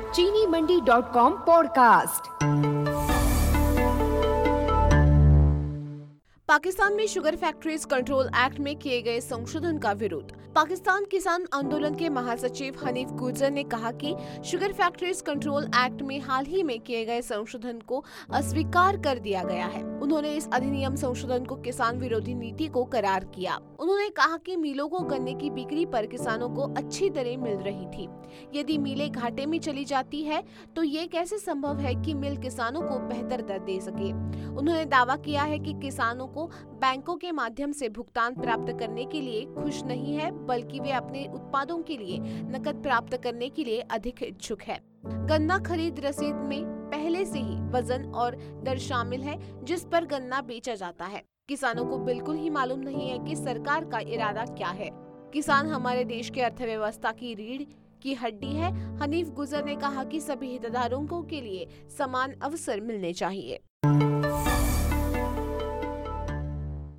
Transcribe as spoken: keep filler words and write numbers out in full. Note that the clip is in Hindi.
चीनी Mandi dot com podcast. Pakistan में शुगर फैक्ट्रीज कंट्रोल एक्ट में किए गए संशोधन का विरोध। पाकिस्तान किसान आंदोलन के महासचिव हनीफ गुर्जर ने कहा कि शुगर फैक्ट्रीज कंट्रोल एक्ट में हाल ही में किए गए संशोधन को अस्वीकार कर दिया गया है। उन्होंने इस अधिनियम संशोधन को किसान विरोधी नीति को करार किया। उन्होंने कहा कि मिलों को गन्ने की बिक्री पर किसानों को अच्छी दरें मिल रही थी। यदि मिलें घाटे में चली जाती है तो ये कैसे संभव है कि मिल किसानों को बेहतर दर दे सके। उन्होंने दावा किया है कि किसानों को बैंकों के माध्यम से भुगतान प्राप्त करने के लिए खुश नहीं है, बल्कि वे अपने उत्पादों के लिए नकद प्राप्त करने के लिए अधिक इच्छुक है। गन्ना खरीद रसीद में पहले से ही वजन और दर शामिल है जिस पर गन्ना बेचा जाता है। किसानों को बिल्कुल ही मालूम नहीं है कि सरकार का इरादा क्या है। किसान हमारे देश के अर्थव्यवस्था की रीढ़ की हड्डी है। हनीफ गुर्जर ने कहा कि सभी हितधारकों के लिए समान अवसर मिलने चाहिए।